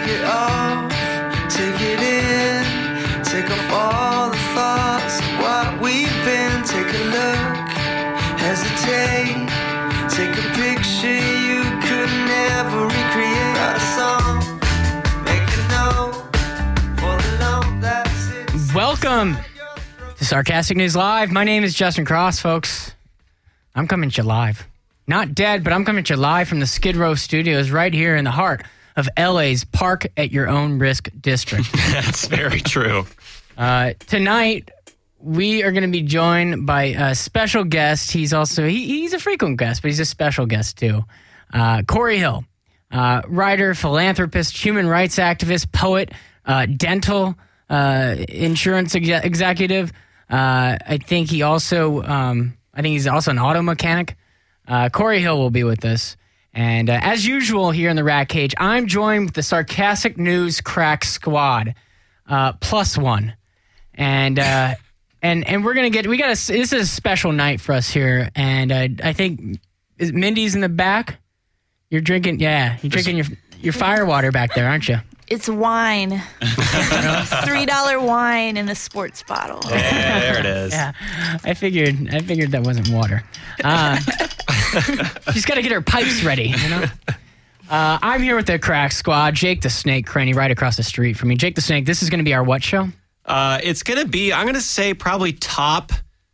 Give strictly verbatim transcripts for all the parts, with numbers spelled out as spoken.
it off, take it in, take off all the thoughts of what we've been. Take a look, hesitate, take a picture you could never recreate. Write a song, make a note for the lump that sits. Welcome to Sarcastic News Live. My name is Justin Cross, folks. I'm coming at you live. Not dead, but I'm coming at you live from the Skid Row Studios right here in the heart of L A's Park at Your Own Risk District. That's very true. Uh, tonight, we are going to be joined by a special guest. He's also, he, he's a frequent guest, but he's a special guest too. Uh, Corey Hill, uh, writer, philanthropist, human rights activist, poet, uh, dental uh, insurance ex- executive. Uh, I think he also, um, I think he's also an auto mechanic. Uh, Corey Hill will be with us. And uh, as usual here in the Rat Cage, I'm joined with the Sarcastic News Crack Squad, uh, plus one. And uh, and and we're going to get, we got a, this is a special night for us here. And uh, I think, is Mindy's in the back? You're drinking, yeah, you're drinking your, your fire water back there, aren't you? It's wine. three dollar wine in a sports bottle. Yeah, there it is. Yeah, I figured, I figured that wasn't water. Uh, she's got to get her pipes ready, you know? Uh, I'm here with the Crack Squad. Jake the Snake Cranny right across the street from me. Jake the Snake, this is going to be our what show? Uh, it's going to be, I'm going to say probably top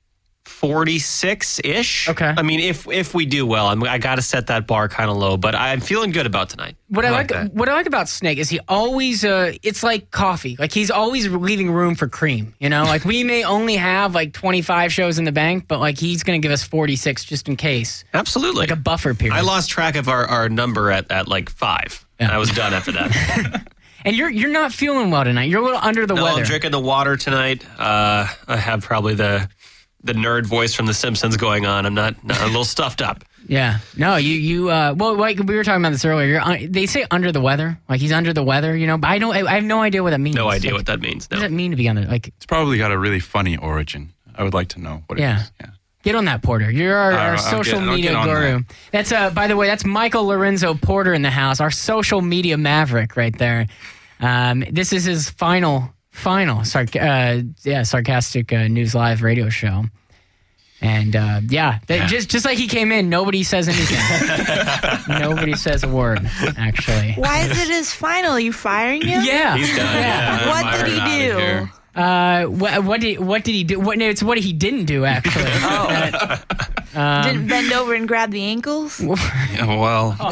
forty-six-ish. Okay. I mean, if if we do well, I'm, I got to set that bar kind of low, but I'm feeling good about tonight. What I, I like, like that. what I like about Snake is he always, uh, it's like coffee. Like he's always leaving room for cream, you know? Like we may only have like twenty-five shows in the bank, but like he's going to give us forty-six just in case. Absolutely. Like a buffer period. I lost track of our, our number at, at like five. Yeah. And I was done after that. And you're you're not feeling well tonight. You're a little under the no, weather. I'm drinking the water tonight. Uh, I have probably the the nerd voice from The Simpsons going on. I'm not, not a little stuffed up. Yeah. No, you, you, uh, well, like we were talking about this earlier. You're, uh, they say under the weather. Like he's under the weather, you know, but I don't, I, I have no idea what that means. No idea like, what that means. What No. does it mean to be under, like, It's probably got a really funny origin. I would like to know what Yeah. it is. Yeah. get on that, Porter. You're our, I'll- our I'll social get- I'll media get on guru. that. That's, uh, by the way, that's Michael Lorenzo Porter in the house, our social media maverick right there. Um, this is his final, final, sarc- uh, yeah, Sarcastic uh, News Live radio show. And uh, yeah, that, Yeah. just just like he came in, nobody says anything. Nobody says a word, actually. Why is it his final? You firing him? Yeah. He's done. Yeah. Yeah. What Fire did he him outta do? here. Uh, what, what did what did he do? What? No, it's what he didn't do actually. Oh. Um, Didn't bend over and grab the ankles? Yeah, well, What?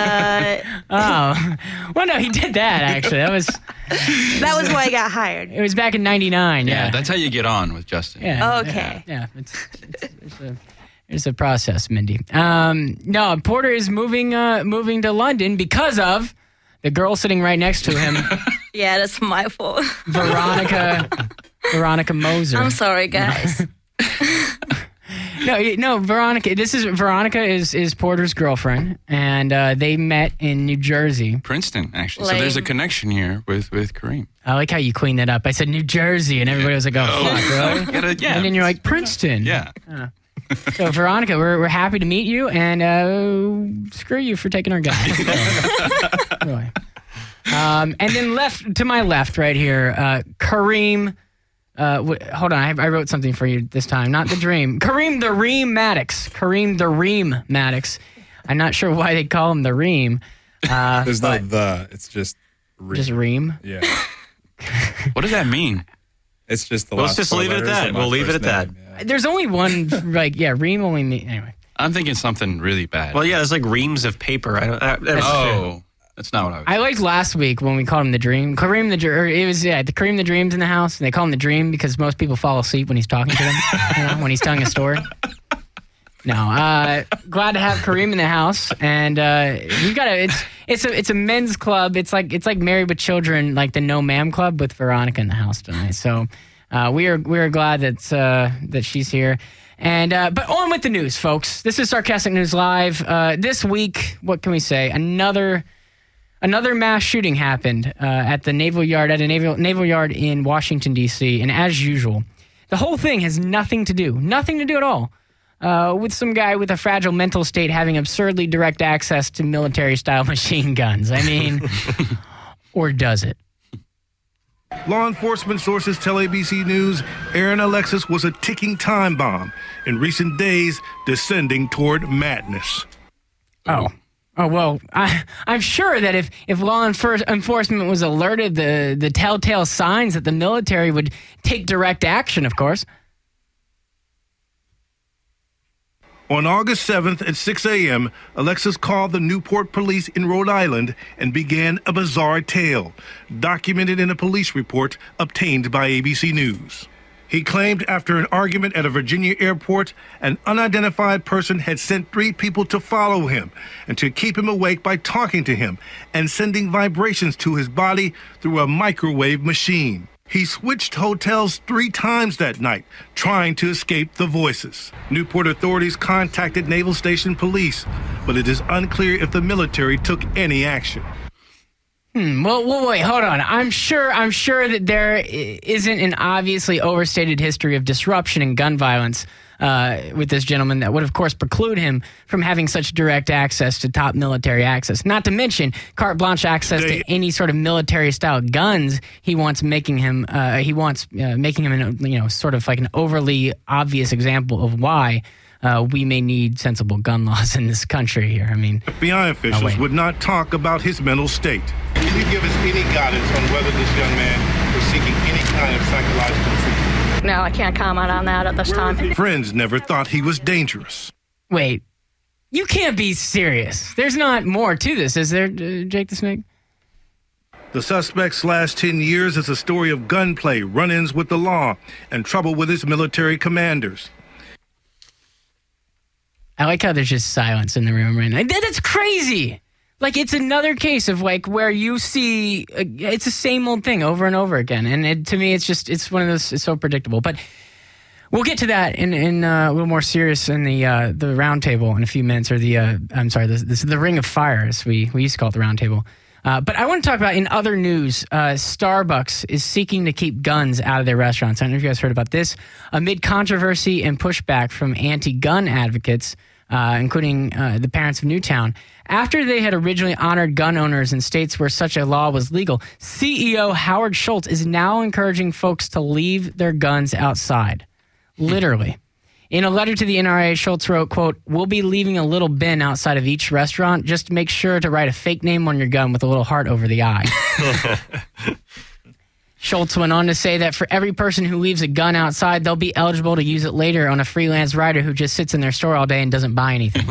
Oh, well, no, he did that actually. That was That was why I got hired. it was back in ninety-nine. yeah, Yeah, that's how you get on with Justin. yeah. Okay. Yeah, it's, it's, it's a it's a process, Mindy. Um, no, Porter is moving uh moving to London because of the girl sitting right next to him, Yeah, that's my fault. Veronica Veronica Moser. I'm sorry, guys. No, y- no, Veronica. This is Veronica is is Porter's girlfriend, and uh, they met in New Jersey. Princeton, actually. So there's a Lame. connection here with, with Kareem. I like how you cleaned that up. I said New Jersey, and everybody was like, "Oh, fuck, really?" Gotta- yeah. And then you're like Princeton. Yeah. So Veronica, we're we're happy to meet you, and uh, screw you for taking our guy. Really. Um, and then left to my left, right here, uh, Kareem. Uh, w- hold on, I, I wrote something for you this time. Not the Dream. Kareem the Reem Maddox. Kareem the Reem Maddox. I'm not sure why they call him the Reem. Uh, There's no the. It's just. Re- just Reem. Yeah. What does that mean? It's just the Let's last just four leave it at letters that. of my We'll leave it first at that. name, yeah. There's only one, like, yeah, Reem only me. Anyway. I'm thinking something really bad. Well, yeah, there's like reams of paper. I don't. I, that's oh, that's not what I was. I liked last week when we called him the Dream. Kareem the Dream. It was, yeah, the Kareem the Dream's in the house, and they call him the Dream because most people fall asleep when he's talking to them, you know, when he's telling a story. No, uh, glad to have Kareem in the house, and uh, we've got a. It's it's a it's a men's club. It's like it's like Married with Children, like the No Ma'am Club with Veronica in the house tonight. So uh, we are we are glad that uh, that she's here. And uh, but on with the news, folks. This is Sarcastic News Live. Uh, this week, what can we say? Another another mass shooting happened uh, at the Naval Yard at a naval naval yard in Washington D C. And as usual, the whole thing has nothing to do, nothing to do at all. Uh, with some guy with a fragile mental state having absurdly direct access to military-style machine guns. I mean, or does it? Law enforcement sources tell A B C News Aaron Alexis was a ticking time bomb in recent days descending toward madness. Oh. Oh, well, I, I'm sure that if, if law enfor- enforcement was alerted the, the telltale signs that the military would take direct action, of course. On August seventh at six a.m., Alexis called the Newport police in Rhode Island and began a bizarre tale, documented in a police report obtained by A B C News. He claimed after an argument at a Virginia airport, an unidentified person had sent three people to follow him and to keep him awake by talking to him and sending vibrations to his body through a microwave machine. He switched hotels three times that night, trying to escape the voices. Newport authorities contacted Naval Station Police, but it is unclear if the military took any action. Hmm. Well, well, wait, hold on. I'm sure. I'm sure that there i- isn't an obviously overstated history of disruption and gun violence uh, with this gentleman that would, of course, preclude him from having such direct access to top military access. Not to mention carte blanche access They- to any sort of military-style guns. He wants making him. Uh, he wants uh, making him, an, you know, sort of like an overly obvious example of why uh, we may need sensible gun laws in this country here. I mean, F B I officials wait. would not talk about his mental state. Can you give us any guidance on whether this young man was seeking any kind of psychological treatment? No, I can't comment on that at this time. Friends never thought he was dangerous. wait, you can't be serious. There's not more to this, is there, uh, Jake the Snake? The suspect's last ten years is a story of gunplay, run-ins with the law, and trouble with his military commanders. I like how there's just silence in the room right now. That- That's crazy. Like, it's another case of, like, where you see, uh, it's the same old thing over and over again. And it, to me, it's just, it's one of those, it's so predictable. But we'll get to that in, in uh, a little more serious in the uh, the round table in a few minutes, or the, uh, I'm sorry, this, this is the Ring of Fire, as we, we used to call it the round table. Uh, but I want to talk about, in other news, uh, Starbucks is seeking to keep guns out of their restaurants. I don't know if you guys heard about this. Amid controversy and pushback from anti-gun advocates, uh, including uh, the parents of Newtown, after they had originally honored gun owners in states where such a law was legal, C E O Howard Schultz is now encouraging folks to leave their guns outside. Literally. In a letter to the N R A, Schultz wrote, quote, "We'll be leaving a little bin outside of each restaurant. Just make sure to write a fake name on your gun with a little heart over the eye." Schultz went on to say that for every person who leaves a gun outside, they'll be eligible to use it later on a freelance rider who just sits in their store all day and doesn't buy anything.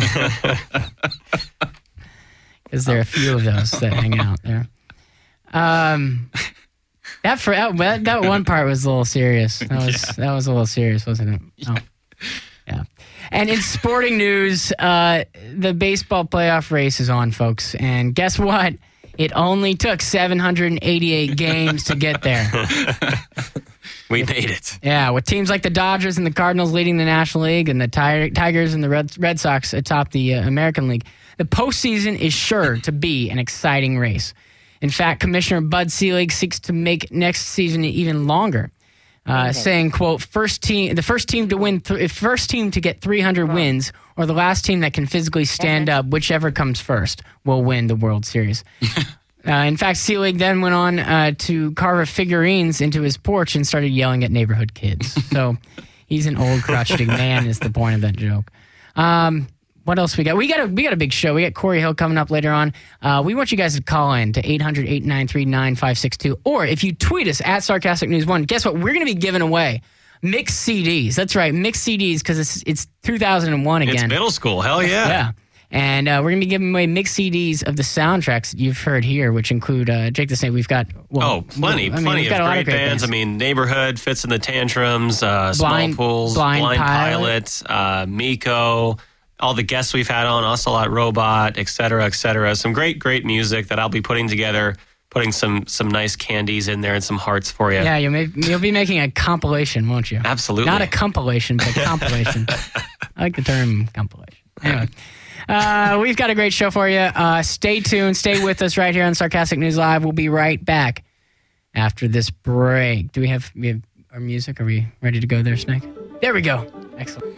Because there are a few of those that hang out there. Um, that for that, that one part was a little serious. That was yeah. that was a little serious, wasn't it? Oh. Yeah. And in sporting news, uh, the baseball playoff race is on, folks. And guess what? It only took seven hundred eighty-eight games to get there. We made it. Yeah, with teams like the Dodgers and the Cardinals leading the National League and the Tigers and the Red, Red Sox atop the uh, American League, the postseason is sure to be an exciting race. In fact, Commissioner Bud Selig seeks to make next season even longer. Uh, okay. Saying, quote, first team, the first team to win, th- first team to get three hundred oh. wins, or the last team that can physically stand okay. up, whichever comes first, will win the World Series. uh, in fact, Selig then went on uh, to carve figurines into his porch and started yelling at neighborhood kids. So he's an old crotchety man is the point of that joke. Um, What else we got? We got a we got a big show. We got Corey Hill coming up later on. Uh, we want you guys to call in to eight hundred, eight nine three, nine five six two. Or if you tweet us at Sarcastic News one, guess what? We're going to be giving away mixed C Ds. That's right, mixed C Ds, because it's it's two thousand one again. It's middle school. Hell yeah. Yeah. And uh, we're going to be giving away mixed C Ds of the soundtracks that you've heard here, which include uh, Jake the Snake. We've got well, oh, plenty, I mean, plenty we've of got great, of great bands. bands. I mean, Neighborhood, Fits in the Tantrums, uh, Blind, Small Pools, Blind, Blind Pilot, Pilot uh, Miko, all the guests we've had on, Ocelot Robot, et cetera, et cetera. Some great, great music that I'll be putting together, putting some some nice candies in there and some hearts for you. Yeah, you'll, make, you'll be making a compilation, won't you? Absolutely. Not a compilation, but a compilation. I like the term compilation. Anyway. Uh, we've got a great show for you. Uh, stay tuned. Stay with us right here on Sarcastic News Live. We'll be right back after this break. Do we have, we have our music? Are we ready to go there, Snake? There we go. Excellent.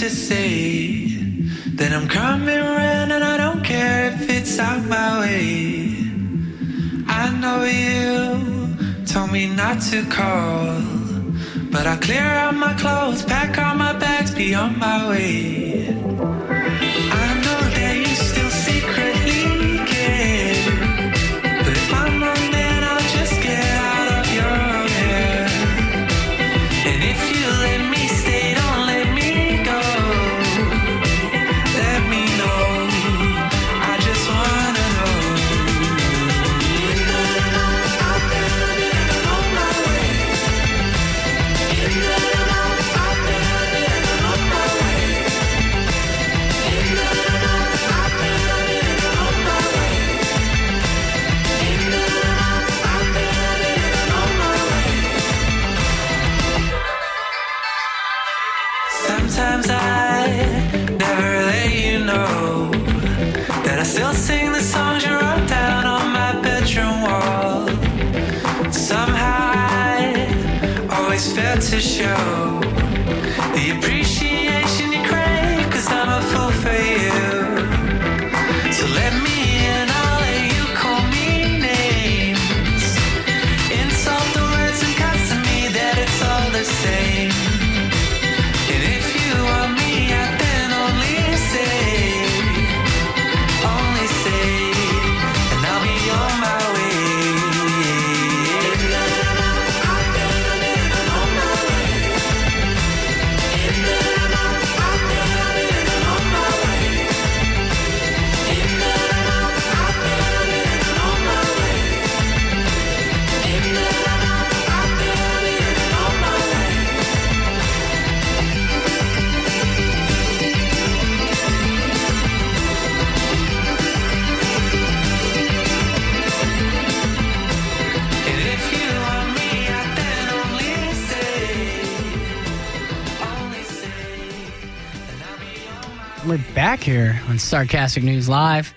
to say that I'm coming around and I don't care if it's out my way. I know you told me not to call, but I clear out my clothes, pack all my bags, be on my way. I know that you still secretly care, but if I'm wrong then I'll just get out of your hair. And if you let me stay, don't let me go. Let me know, I just wanna know. On my way. Sometimes I never let you know that I still sing the songs you wrote down on my bedroom wall. Somehow I always fail to show the appreciation you crave, 'cause I'm a fool for you. So let me in, I'll let you call me names. Insult the words and cuts to me that it's all the same. And if you want me, I then only say, only say, and I'll be on my way. And if you want me, I then only say, only say, and I'll be on my We're back here on Sarcastic News Live.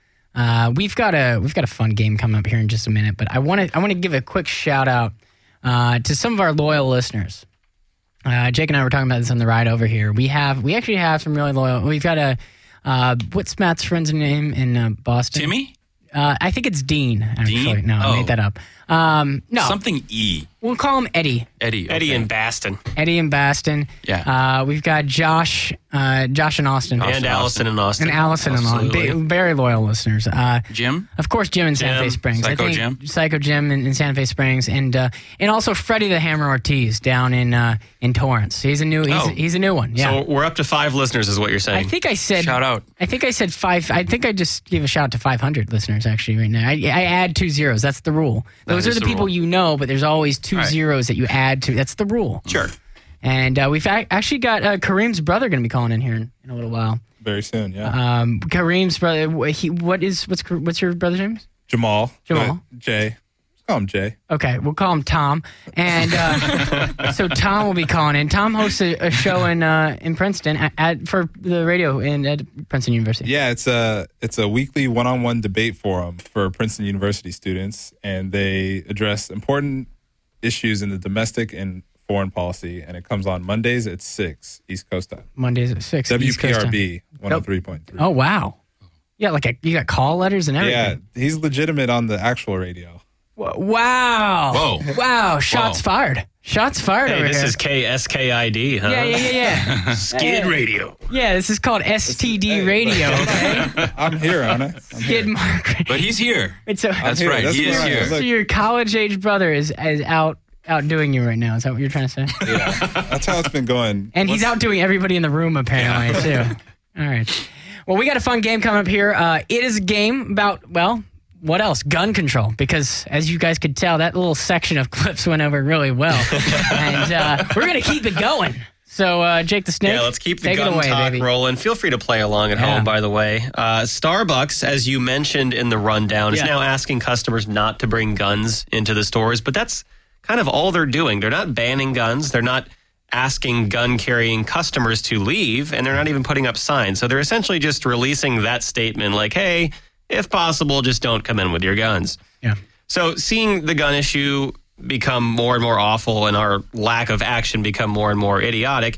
Uh, we've got a we've got a fun game coming up here in just a minute, but I want to I want to give a quick shout out uh, to some of our loyal listeners. Uh, Jake and I were talking about this on the ride over here. We have we actually have some really loyal. We've got a uh, what's Matt's friend's name in uh, Boston? Timmy? Uh, I think it's Dean. Actually, Dean? no, I Oh. made that up. Um, no, Something E. we'll call him Eddie. Eddie. Eddie okay. in Baston. Eddie in Baston. Yeah. Uh, we've got Josh, uh, Josh and Austin, And Allison in Austin. and Allison and Austin. Absolutely. Big- Very loyal listeners. Uh, Jim? Of course, Jim in Santa Jim, Fe Springs. Psycho I think Jim. Psycho Jim in, in Santa Fe Springs, and uh, and also Freddie the Hammer Ortiz down in uh, in Torrance. He's a new he's, Oh. he's a new one. Yeah, So we're up to five listeners, is what you're I saying. think I said Shout out. I think I said five. I think I just gave a shout out to five hundred listeners actually right now. I, I add two zeros. That's the rule. Those That are is the, the people rule. you know, but there's always two Right. zeros that you add to. That's the rule. Sure. And uh, we've a- actually got uh, Kareem's brother going to be calling in here in, in a little while. Very soon, yeah. Um, Kareem's brother. wh- He what is what's what's your brother's name? Jamal. Jamal. but Jay. Just call him Jay. Okay, we'll call him Tom. And uh, so Tom will be calling in. Tom hosts a, a show in uh, in Princeton at, at for the radio in at Princeton University. Yeah, it's a it's a weekly one-on-one debate forum for Princeton University students, and they address important issues in the domestic and foreign policy, and it comes on Mondays at six East Coast time. Mondays at six. East Coast time. W P R B one oh three point three. Oh wow. Yeah, like a, you got call letters and Yeah, everything. he's legitimate on the actual radio. Wha- Wow. Whoa. Wow. Shots Whoa. fired. Shots fired Hey, over this here. is K S K I D, huh? yeah, yeah, yeah, yeah. Skid Radio. Yeah, this is called S T D radio. Okay. I'm here, Anna. I'm Skid here. Mark. But he's here. It's a, That's here. right. That's he is right. here. so your college age brother is is out outdoing you right now. Is that what you're trying to say? Yeah, that's how it's been going. And he's What's- outdoing everybody in the room apparently too. All right. Well, we got a fun game coming up here. Uh, it is a game about, well, what else? Gun control. Because as you guys could tell, that little section of clips went over really well. and uh, we're going to keep it going. So, uh, Jake the Snake, Yeah, let's keep the take gun it away, talk baby. rolling. Feel free to play along at Yeah. home, by the way. Uh, Starbucks, as you mentioned in the rundown, is Yeah. now asking customers not to bring guns into the stores, but that's kind of all they're doing. They're not banning guns. They're not asking gun-carrying customers to leave, and they're not even putting up signs. So they're essentially just releasing that statement like, hey, if possible, just don't come in with your guns. Yeah. So seeing the gun issue become more and more awful and our lack of action become more and more idiotic,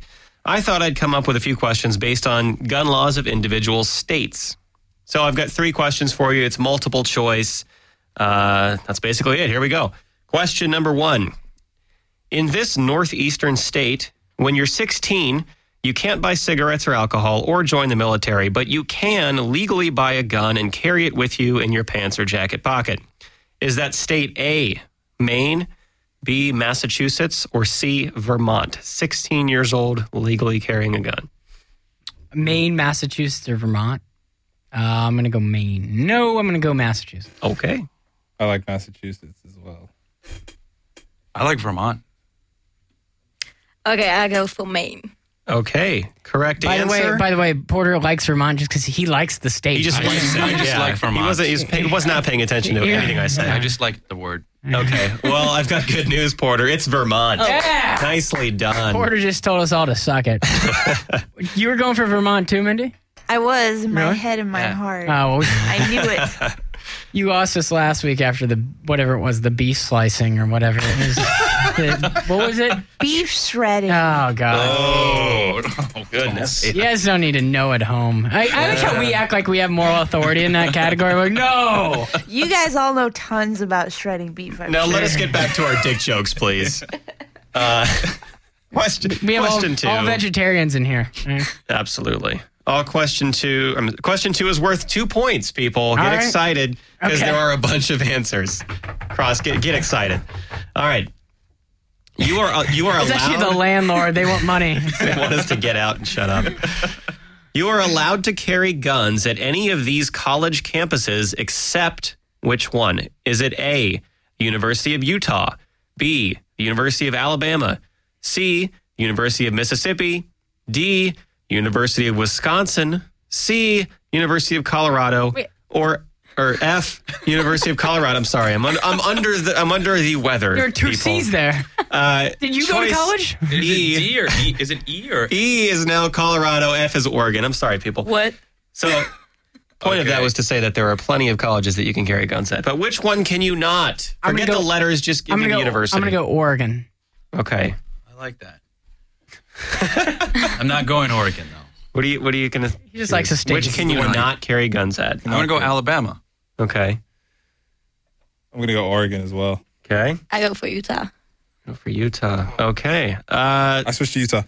I thought I'd come up with a few questions based on gun laws of individual states. So I've got three questions for you. It's multiple choice. Uh, that's basically it. Here we go. Question number one. In this northeastern state, when you're sixteen, you can't buy cigarettes or alcohol or join the military, but you can legally buy a gun and carry it with you in your pants or jacket pocket. Is that state A, Maine, B, Massachusetts, or C, Vermont? sixteen years old, legally carrying a gun. Maine, Massachusetts, or Vermont? Uh, I'm going to go Maine. No, I'm going to go Massachusetts. Okay. I like Massachusetts as well. I like Vermont. Okay, I go for Maine. Okay. Correct By answer. the way, by the way, Porter likes Vermont just because he likes the state. he just I likes just- it. I just Yeah. like Vermont. He wasn't, he was, pay, was not paying attention to Yeah. anything I said. I just like the word. Okay. Well, I've got good news, Porter. It's Vermont. Yeah. Nicely done. Porter just told us all to suck it. You were going for Vermont too, Mindy? I was in my Really? head and my Yeah. heart. Oh, well, I knew it. you lost us last week after the whatever it was, the beef slicing or whatever it was. The- what was it? Beef shredding. Oh God! Oh, Goodness. You guys don't need to know at home. I, I like how we act like we have moral authority in that category. We're like, no. You guys all know tons about shredding beef. I'm Now sure. let us get back to our dick jokes, please. Uh, question We have all, question two. all vegetarians in here. Absolutely. All question two. Um, question two is worth two points. People get All right. excited because Okay. there are a bunch of answers. Cross, get get excited. All right. You are uh, you are It's allowed. actually the landlord. They want money. They want us to get out and shut up. You are allowed to carry guns at any of these college campuses except which one? Is it A, University of Utah, B, the University of Alabama, C, University of Mississippi, D, University of Wisconsin, C, University of Colorado, Wait. or or F, University of Colorado. I'm sorry, I'm un, I'm under the I'm under the weather. There are two people. C's there. Uh, Did you go to choice college? Is E. it D or E? Is it E or E is now Colorado. F is Oregon. I'm sorry, people. What? So, point of Okay. that was to say that there are plenty of colleges that you can carry guns at. But which one can you not? I'm gonna Forget go- the letters. Just give I'm me gonna the go. university. I'm gonna go Oregon. Okay. I like that. I'm not going Oregon though. What are you? What are you gonna? He just likes to stay. Which can you one I- not carry guns at? I'm gonna go Alabama. Okay. I'm going to go Oregon as well. Okay. I go for Utah. Go for Utah. Okay. Uh, I switched to Utah.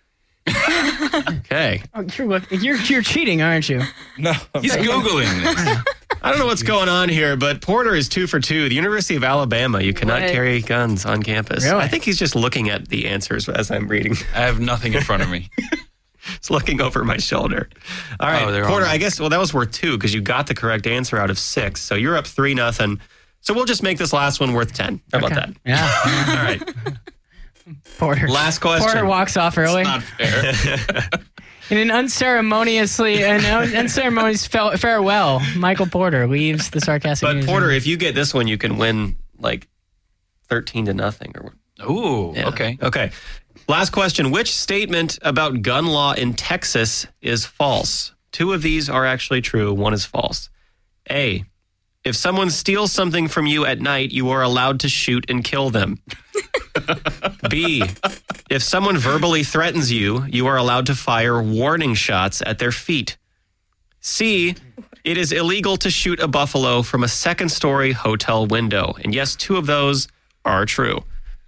okay. Oh, you're, look- you're you're cheating, aren't you? No. He's googling this. I don't know what's going on here, but Porter is two for two. The University of Alabama, you cannot What? carry guns on campus. Really? I think he's just looking at the answers as I'm reading. I have nothing in front of me. It's looking over my shoulder. All right, Oh, they're Porter, on. I guess, well, that was worth two because you got the correct answer out of six. So you're up three nothing. So we'll just make this last one worth ten. How about that? Yeah. All right. Porter. Last question. Porter walks off early. Not fair. In an unceremoniously, an un- unceremonious fa- farewell, Michael Porter leaves the sarcastic. But news Porter, room. if you get this one, you can win like thirteen to nothing. Or Ooh, yeah. okay. Okay. Last question. Which statement about gun law in Texas is false? Two of these are actually true. One is false. A, if someone steals something from you at night, you are allowed to shoot and kill them. B, if someone verbally threatens you, you are allowed to fire warning shots at their feet. C, it is illegal to shoot a buffalo from a second-story hotel window. And yes, two of those are true.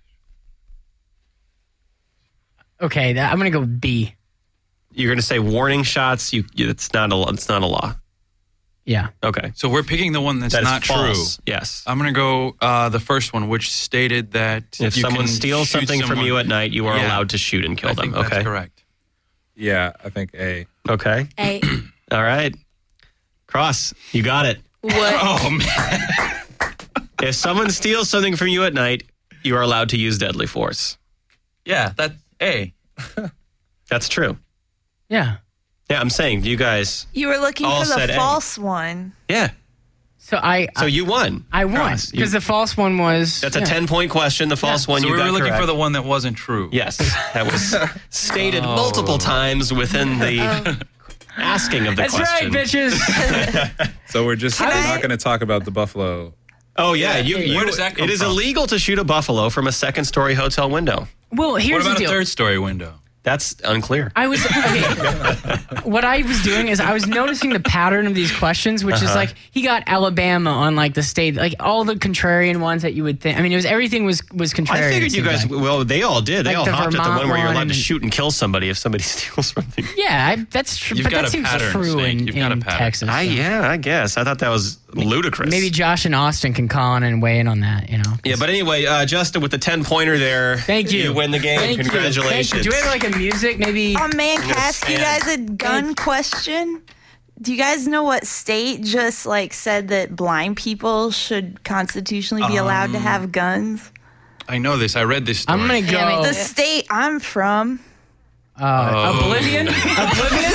Okay, that, I'm gonna go B. You're going to say warning shots. You, you, it's not a, it's not a law. Yeah. Okay, So we're picking the one that's that is not false. true. Yes. I'm gonna go uh, the first one, which stated that If you someone can steals shoot something from someone- you at night, you are Yeah. allowed to shoot and kill I them. think Okay. that's correct. Yeah, I think A. Okay. A. All right. Cross, you got it. What? Oh man. If someone steals something from you at night, you are allowed to use deadly force. Yeah, that's A. That's true. Yeah. Yeah, I'm saying you guys. You were looking All for said the A. false one. Yeah. So I. So I, you won. I won Cross, you- because the false one was. That's a yeah. ten-point question. The false one So you we got were looking correct. for the one that wasn't true. Yes, that was stated Oh. multiple times within the asking of the That's question. right, bitches. So we're just Can I- not going to talk about the buffalo. Oh yeah, you, you, Where does that come it is from? illegal to shoot a buffalo from a second-story hotel window. Well, here's What about the a deal. third story window? That's unclear. I was okay. What I was doing is I was noticing the pattern of these questions, which Uh-huh. is like he got Alabama on like the state, like all the contrarian ones that you would think. I mean, it was everything was was contrarian. I figured it you seemed guys, like. well, they all did. They Like all the hopped at the Vermont one where you're allowed one to and- shoot and kill somebody if somebody steals something. Yeah, I, that's true. You've But got that a seems pattern, true Snake. in, You've got a in pattern. Texas. I, so. yeah, I guess. I thought that was ludicrous. Maybe Josh and Austin can call on and weigh in on that. You know. Yeah, but anyway, uh, Justin with the ten pointer there. Thank you. You win the game. Thank you. Congratulations. Thank you. Do we have like a music maybe? Oh man, can I ask you stand. guys a gun question? Do you guys know what state just like said that blind people should constitutionally be allowed to have guns? I know this. I read this story. I'm gonna go. The state I'm from. Uh, Oblivion. Oblivion.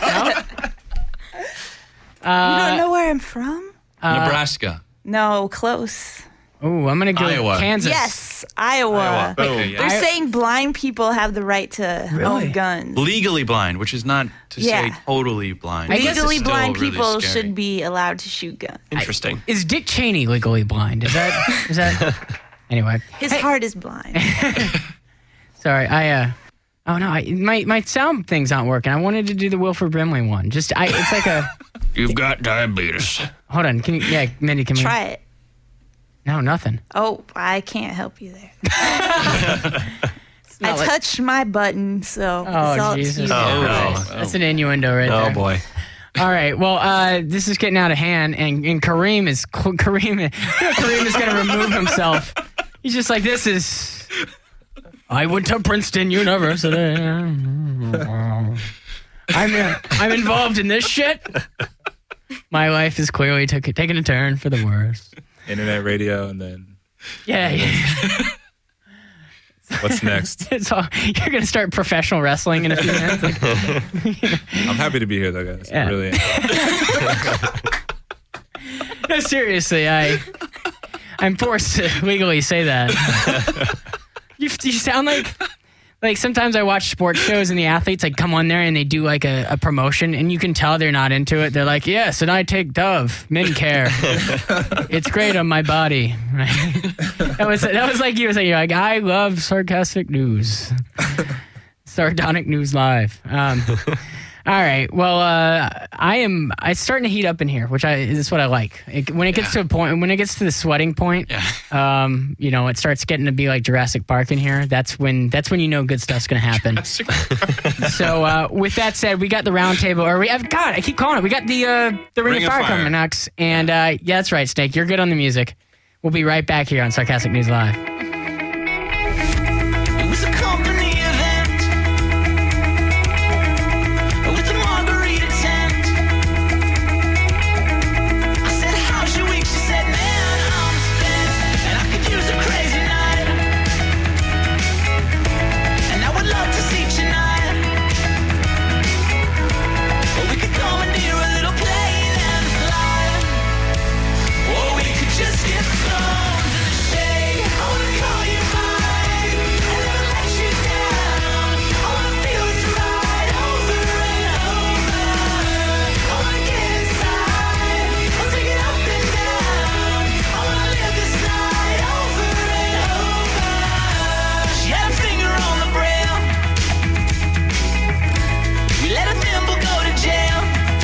you don't know where I'm from? Nebraska. No, close. Oh, I'm gonna go Iowa. Kansas. Yes, Iowa. Iowa. Boom. Okay, yeah. They're I- saying blind people have the right to Really? own guns. Legally blind, which is not to Yeah. say totally blind. I guess It's Legally still blind really people scary. should be allowed to shoot guns. Interesting. Is Dick Cheney legally blind? Is that? Is that? Anyway, His heart is blind. sorry. I. uh Oh no, I, my my sound thing's not working. I wanted to do the Wilford Brimley one. Just I. It's like a. You've got diabetes. Hold on. Can you? Yeah, Mindy. Can we? Try it. No, nothing. Oh, I can't help you there. not I like- touched my button, so it's Oh all up to Jesus! you. Oh, no. That's an innuendo right there. Oh, boy. All right. Well, uh, this is getting out of hand, and, and Kareem is Kareem. You know, Kareem is going to remove himself. He's just like, this is. I went to Princeton University. I'm I'm involved in this shit. My life is clearly took, taking a turn for the worse. Internet radio, and then Yeah, yeah. what's next? It's all, you're going to start professional wrestling in a few minutes. Like, I'm happy to be here, though, guys. Yeah. I really am. no, seriously, I I'm forced to legally say that. You, you sound like like sometimes I watch sports shows and the athletes like come on there and they do like a, a promotion and you can tell they're not into it. They're like, yes, and I take Dove Men Care. It's great on my body. that was that was like you were saying. You're like, I love sarcastic news, sardonic news live. Um, all right. Well, uh, I am. It's starting to heat up in here, which I is what I like. It, when it gets to a point, when it gets to the sweating point, Yeah. um, you know, it starts getting to be like Jurassic Park in here. That's when that's when you know good stuff's gonna happen. So, uh, with that said, we got the round table. Or we have God, I keep calling it. We got the uh, the Ring, Ring of of Fire, Fire. coming next, and uh, yeah, that's right, Snake. You're good on the music. We'll be right back here on Sarcastic News Live. It was a company event with a margarita tent. I said, how's your week? She said, man, I'm spent and I could use a crazy night. And I would love to see tonight. Or we could commandeer a little plane and fly. Or we could just get stoned in the shade. I wanna call you mine and never let you down. I wanna feel it's right over and over. I wanna get inside. I'll take it up and down. I wanna live this night over and over. She had a finger on the braille. We let a thimble go to jail.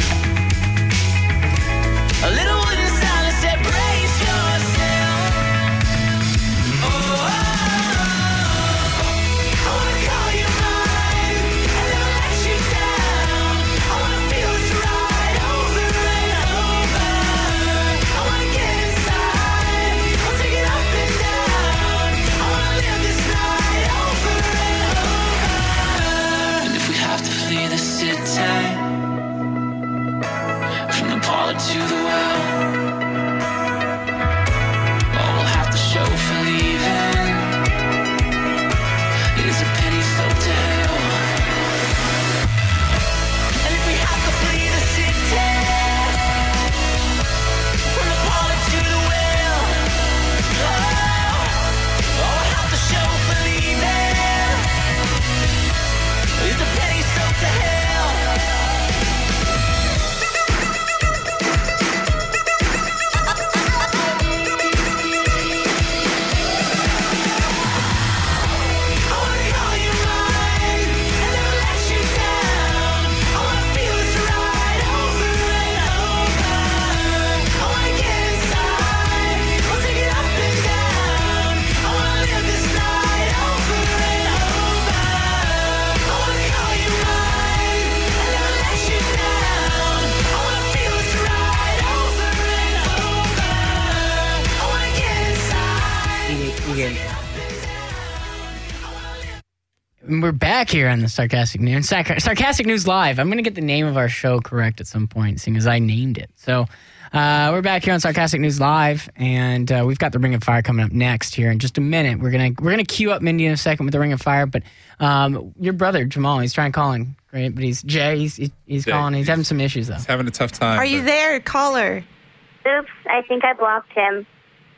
A little wooden sign that said, brace yourself. Oh, oh, oh. I wanna call you mine and never let you down. I wanna feel it's right over and over. I wanna get inside. I'll take it up and down. I wanna live this night over and over. And if we have to flee the city, from the parlor to the well, all we'll have to show for leaving is a penny soaked to hell. And if we have to flee the city, from the parlor to the well, oh, all we'll have to show for leaving is a penny soaked to hell. we're back here on the Sarcastic News. Sarc- Sarcastic News Live. I'm going to get the name of our show correct at some point, seeing as I named it. So uh, we're back here on Sarcastic News Live, and uh, we've got the Ring of Fire coming up next here in just a minute. We're gonna we're gonna queue up Mindy in a second with the Ring of Fire, but um, your brother Jamal, he's trying calling, right? But he's Jay. He's he, he's Jay, calling. He's, he's- having some issues though. He's having a tough time. Are you but- there? Caller. Oops, I think I blocked him.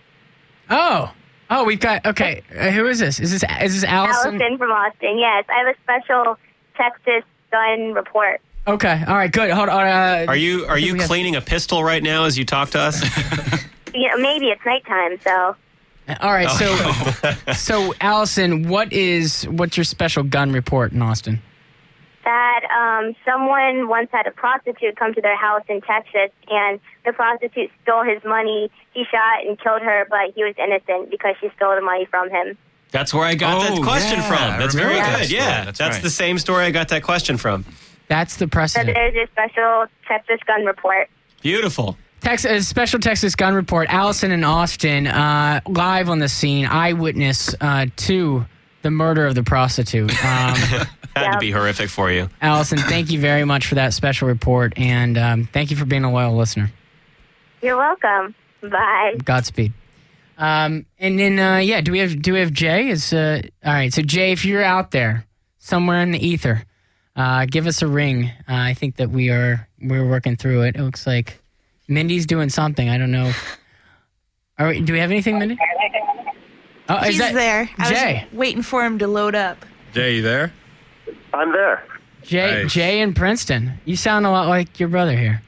Oh, oh, we've got okay. Uh, who is this? Is this is this Allison? Allison from Austin. Yes, I have a special Texas gun report. Okay, all right, good. Hold on. Uh, Are you are I think you we have- cleaning a pistol right now as you talk to us? Yeah, maybe it's nighttime, so All right, so so Allison, what is what's your special gun report in Austin? that um, someone once had a prostitute come to their house in Texas, and the prostitute stole his money. He shot and killed her, but he was innocent because she stole the money from him. That's where I got that Oh, question yeah, from. I That's remember very that good. story. Yeah, That's that's right. the same story I got that question from. That's the So precedent. there's a special Texas gun report. Beautiful. Texas, a special Texas gun report. Allison in Austin, uh, live on the scene, eyewitness uh, to the murder of the prostitute. Um, Had to Yeah. be horrific for you. Allison, thank you very much for that special report, and um, thank you for being a loyal listener. You're welcome. Bye. Godspeed. Um, and then, uh, yeah, do we have do we have Jay? Is uh, all right. So Jay, if you're out there somewhere in the ether, uh, give us a ring. Uh, I think that we are we're working through it. It looks like Mindy's doing something. I don't know. Are we, do we have anything, Mindy? Oh, is He's that there. I Jay? was waiting for him to load up. Jay, you there? I'm there. Jay, Nice. Jay in Princeton. You sound a lot like your brother here.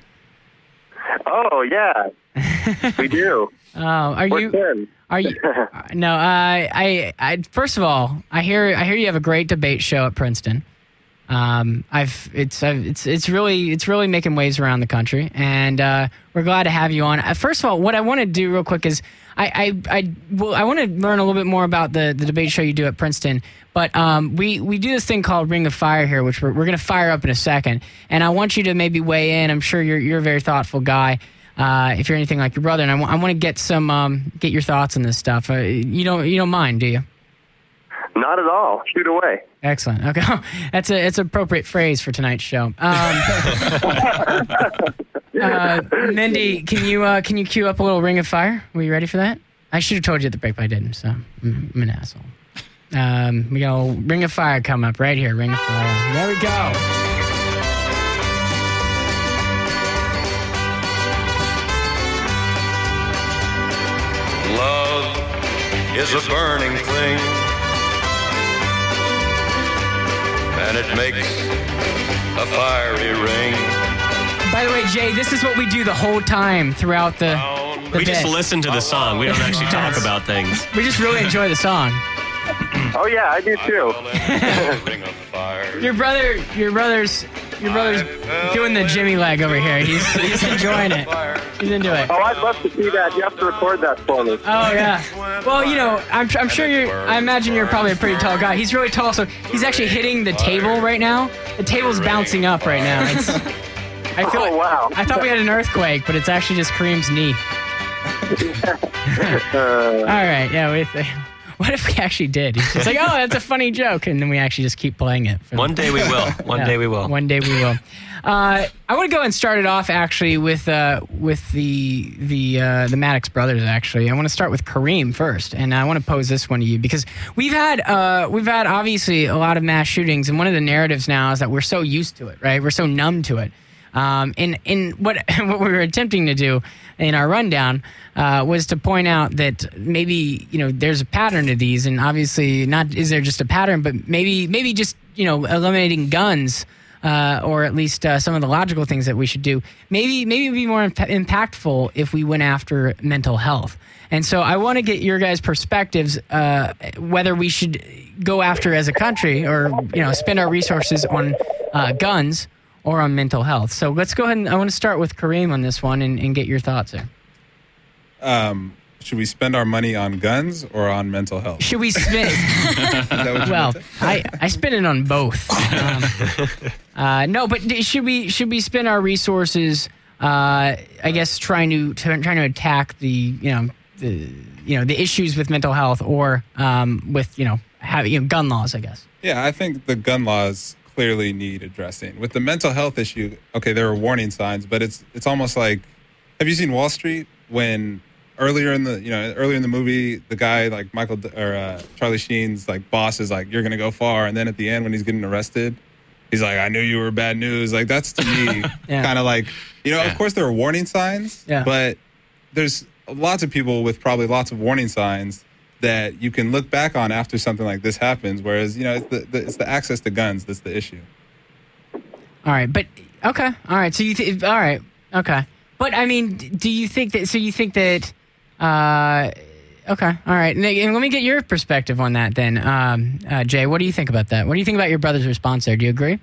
Oh, yeah. We do. Oh, are We're you? ten. Are you? uh, no, I, I, I. First of all, I hear, I hear you have a great debate show at Princeton. Um, I've, it's, I've, it's, it's really, it's really making waves around the country, and uh, we're glad to have you on. Uh, first of all, what I want to do real quick is, I, I, I, well, I want to learn a little bit more about the, the debate show you do at Princeton. But um, we, we do this thing called Ring of Fire here, which we're, we're going to fire up in a second, and I want you to maybe weigh in. I'm sure you're, you're a very thoughtful guy. Uh, if you're anything like your brother, and I, w- I want to get some, um, get your thoughts on this stuff. Uh, you don't, you don't mind, do you? Not at all. Shoot away. Excellent. Okay, that's a, it's an appropriate phrase for tonight's show. Um, uh, Mindy, can you, uh, can you cue up a little Ring of Fire? Were you ready for that? I should have told you at the break, but I didn't. So I'm, I'm an asshole. Um, we got a little Ring of Fire come up right here. Ring of Fire. There we go. Love is a burning thing, and it makes a fiery ring. By the way, Jay, this is what we do the whole time throughout the. the We just bit. listen to the song. We don't actually talk about things. We just really enjoy the song. Oh, yeah, I do too. Ring of fire. Your brother, your brother's, your brother's doing the Jimmy leg over here. He's he's enjoying it. He's into it. Oh, I'd love to see that. You have to record that for me. Oh yeah. Well, you know, I'm I'm sure you're. I imagine you're probably a pretty tall guy. He's really tall, so he's actually hitting the table right now. The table's bouncing up right now. It's. I feel. Oh, like, wow. I thought we had an earthquake, but it's actually just Kareem's knee. All right. Yeah. We. What if we actually did? He's just like, oh, that's a funny joke, and then we actually just keep playing it. For One day we will. One Yeah, day we will. One day we will. Uh, I want to go and start it off actually with uh, with the the uh, the Maddox brothers. Actually, I want to start with Kareem first, and I want to pose this one to you because we've had uh, we've had obviously a lot of mass shootings, and one of the narratives now is that we're so used to it, right? We're so numb to it. Um, and and what what we were attempting to do in our rundown uh, was to point out that maybe you know there's a pattern to these, and obviously not is there just a pattern, but maybe maybe just you know eliminating guns uh, or at least uh, some of the logical things that we should do. Maybe maybe it'd be more imp- impactful if we went after mental health. And so I want to get your guys' perspectives uh, whether we should go after as a country or you know spend our resources on uh, guns. Or on mental health. So let's go ahead and I want to start with Kareem on this one and, and get your thoughts there. Um, should we spend our money on guns or on mental health? Should we spend? Is that what you well, meant? I, I spend it on both. Um, uh, no, but d- should we should we spend our resources? Uh, I guess trying to, to trying to attack the you know the you know the issues with mental health or um, with you know have you know gun laws. I guess. Yeah, I think the gun laws clearly need addressing. With the mental health issue, okay, there are warning signs, but it's it's almost like, have you seen Wall Street? When earlier in the you know earlier in the movie, the guy like Michael or uh, Charlie Sheen's like boss is like, "You're gonna go far," and then at the end when he's getting arrested, he's like, "I knew you were bad news." Like that's to me Yeah. kind of like, you know, Yeah. of course there are warning signs, Yeah. but there's lots of people with probably lots of warning signs that you can look back on after something like this happens. Whereas, you know, it's the, the, it's the access to guns that's the issue. All right, but okay, all right. So you, th- all right, okay. But I mean, d- do you think that? So you think that? Uh, okay, all right. And, and let me get your perspective on that then, um, uh, Jay. What do you think about that? What do you think about your brother's response there? Do you agree?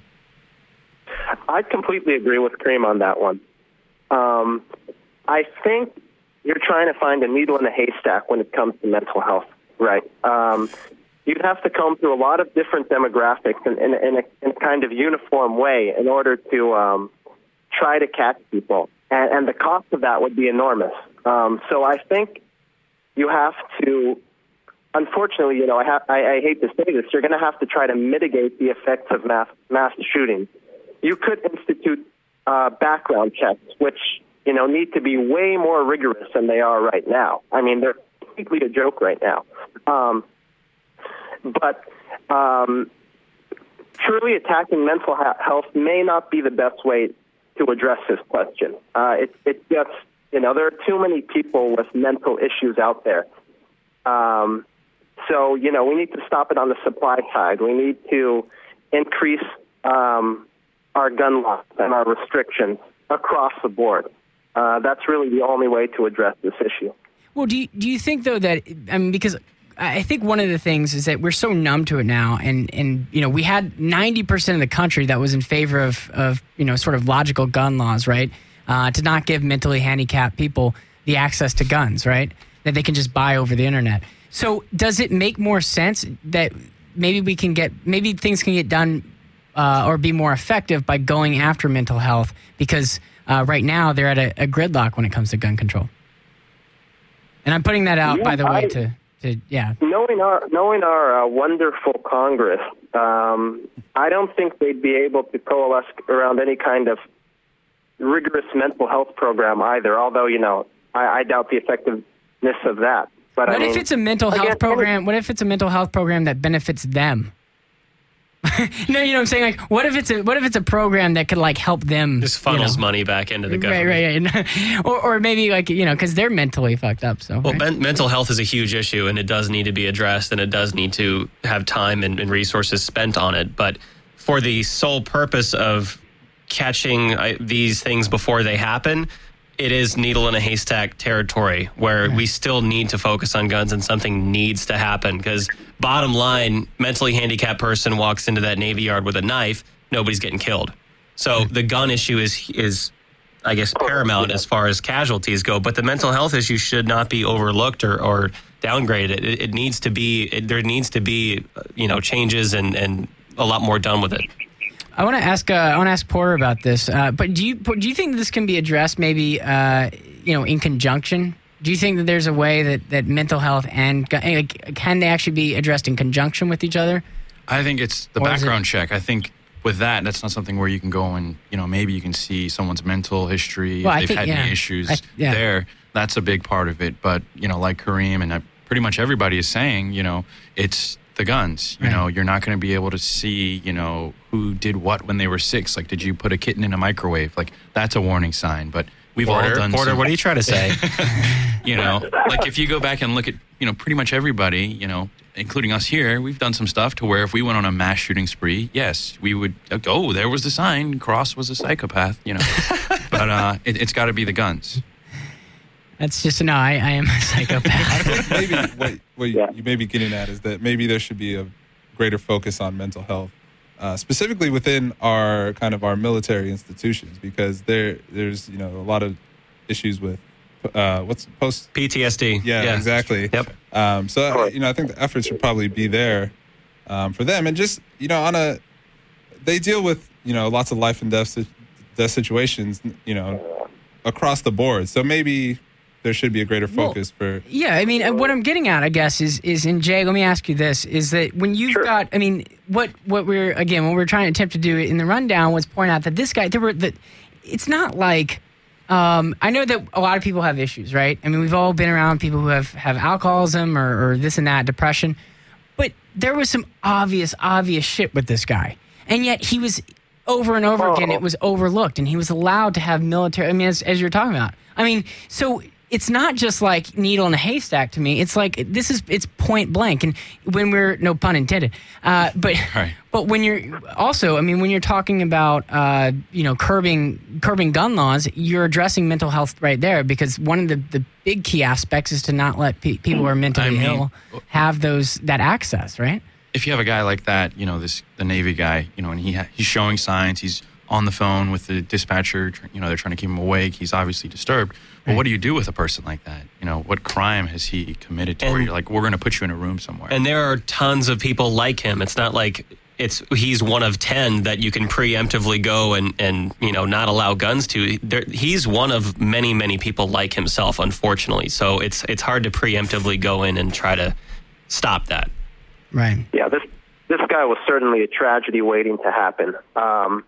I completely agree with Kareem on that one. Um, I think you're trying to find a needle in a haystack when it comes to mental health, right? Um, you'd have to comb through a lot of different demographics in, in, in, a, in a kind of uniform way in order to um, try to catch people. And, and the cost of that would be enormous. Um, so I think you have to, unfortunately, you know, I, ha- I, I hate to say this, you're going to have to try to mitigate the effects of mass, mass shootings. You could institute uh, background checks, which, you know, need to be way more rigorous than they are right now. I mean, they're completely a joke right now. Um, but um, truly attacking mental ha- health may not be the best way to address this question. Uh, it, it just, you know, there are too many people with mental issues out there. Um, so, you know, we need to stop it on the supply side. We need to increase um, our gun laws and our restrictions across the board. Uh, that's really the only way to address this issue. Well, do you, do you think though that I mean because I think one of the things is that we're so numb to it now, and and you know we had ninety percent of the country that was in favor of of you know sort of logical gun laws, right? Uh, to not give mentally handicapped people the access to guns, right? That they can just buy over the internet. So does it make more sense that maybe we can get maybe things can get done uh, or be more effective by going after mental health because uh, right now they're at a, a gridlock when it comes to gun control. And I'm putting that out, Yeah, by the way, I- to, to yeah. Knowing our knowing our uh, wonderful Congress, um, I don't think they'd be able to coalesce around any kind of rigorous mental health program either. Although, you know, I, I doubt the effectiveness of that. But What I mean, if it's a mental health again, program? What if it's a mental health program that benefits them? No, you know what I'm saying? Like, what if it's a what if it's a program that could like help them? Just funnels you know? money back into the Right, government. right, right. or, or maybe like you know, because they're mentally fucked up. So Well, right? men- mental health is a huge issue, and it does need to be addressed, and it does need to have time and, and resources spent on it. But for the sole purpose of catching uh, these things before they happen, it is needle in a haystack territory where we still need to focus on guns, and something needs to happen. Because bottom line, mentally handicapped person walks into that Navy Yard with a knife, nobody's getting killed. So the gun issue is is. I guess, paramount as far as casualties go, but the mental health issue should not be overlooked or, or downgraded. It, it needs to be, it, there needs to be, uh, you know, changes and, and a lot more done with it. I want to ask. Uh, I want to ask Porter about this. Uh, but do you do you think this can be addressed? Maybe uh, you know, in conjunction. Do you think that there's a way that, that mental health and gu- like, can they actually be addressed in conjunction with each other? I think it's the Or is background it- check. I think with that, that's not something where you can go and, you know, maybe you can see someone's mental history, Well, I if they've think- had yeah. any issues I- yeah. there. That's a big part of it. But, you know, like Kareem and uh, pretty much everybody is saying, you know, it's the guns. You Right. know, you're not going to be able to see, you know, who did what when they were six. Like, did you put a kitten in a microwave? Like, that's a warning sign. But we've all Porter, done Porter, some- what are you trying to say? you know, like if you go back and look at, you know, pretty much everybody, you know, including us here, we've done some stuff to where if we went on a mass shooting spree, yes, we would, oh, there was the sign, Cross was a psychopath, you know. But uh, it, it's got to be the guns. That's just no. I, I am a psychopath. Maybe what, what you, you may be getting at is that maybe there should be a greater focus on mental health, uh, specifically within our kind of our military institutions, because there there's you know a lot of issues with uh, what's post P T S D. Yeah, exactly. Yep. Um, so you know I think the effort should probably be there um, for them, and just you know on a they deal with you know lots of life and death, si- death situations, you know across the board. So maybe there should be a greater focus well, for. Yeah, I mean, what I'm getting at, I guess, is is in Jay. Let me ask you this: is that when you've Sure. got, I mean, what what we're again, what we're trying to attempt to do in the rundown was point out that this guy, there were that it's not like. Um, I know that a lot of people have issues, right? I mean, we've all been around people who have, have alcoholism or, or this and that, depression. But there was some obvious, obvious shit with this guy. And yet he was, over and over again, it was overlooked. And he was allowed to have military, I mean, as, as you're talking about. I mean, so it's not just like needle in a haystack to me. It's like, this is, it's point blank. And when we're, no pun intended, uh, but Right. but when you're also, I mean, when you're talking about, uh, you know, curbing curbing gun laws, you're addressing mental health right there, because one of the, the big key aspects is to not let pe- people who are mentally I mean, ill have those that access, right? If you have a guy like that, you know, this the Navy guy, you know, and he ha- he's showing signs, he's on the phone with the dispatcher, tr- you know, they're trying to keep him awake, he's obviously disturbed. Well, Right. what do you do with a person like that? You know, what crime has he committed to where And- you're like, we're going to put you in a room somewhere? And there are tons of people like him. It's not like it's he's one of ten that you can preemptively go and, and you know, not allow guns to. There, he's one of many, many people like himself, unfortunately. So it's it's hard to preemptively go in and try to stop that. Right. Yeah, this this guy was certainly a tragedy waiting to happen. Um,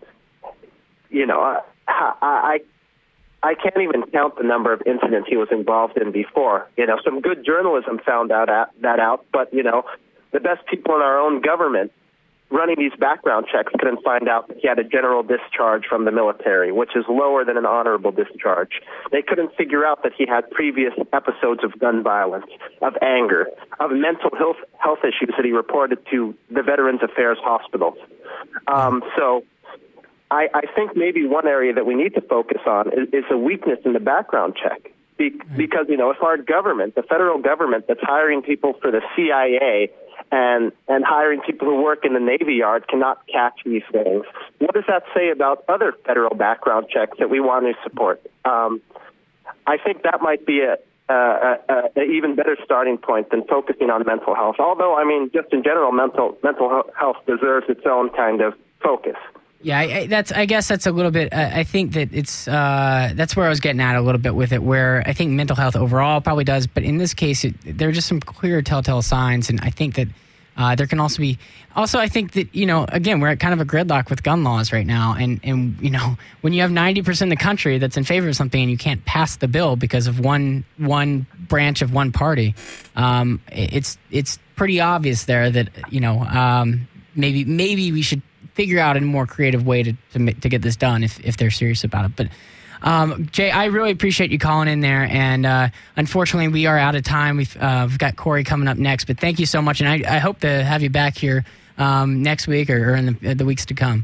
you know, I, I I can't even count the number of incidents he was involved in before. You know, some good journalism found out at, that out, but you know, the best people in our own government running these background checks couldn't find out that he had a general discharge from the military, which is lower than an honorable discharge. They couldn't figure out that he had previous episodes of gun violence, of anger, of mental health, health issues that he reported to the Veterans Affairs hospitals. Um, so I, I think maybe one area that we need to focus on is, is a weakness in the background check. Be, because, you know, if our government, the federal government that's hiring people for the C I A and and hiring people who work in the Navy Yard cannot catch these things, what does that say about other federal background checks that we want to support? Um, I think that might be a, a, a, a even better starting point than focusing on mental health. Although, I mean, just in general, mental mental health deserves its own kind of focus. Yeah, I, I, that's. I guess that's a little bit. I, I think that it's. Uh, that's where I was getting at a little bit with it. Where I think mental health overall probably does, but in this case, it, there are just some clear telltale signs, and I think that uh, there can also be. Also, I think that you know, again, we're at kind of a gridlock with gun laws right now, and and you know, when you have ninety percent of the country that's in favor of something, and you can't pass the bill because of one one branch of one party, um, it's it's pretty obvious there that you know um, maybe maybe we should figure out a more creative way to to, ma- to get this done if, if they're serious about it. But um, Jay, I really appreciate you calling in there. And uh, unfortunately, we are out of time. We've uh, we've got Corey coming up next. But thank you so much, and I, I hope to have you back here um, next week or, or in the, the weeks to come.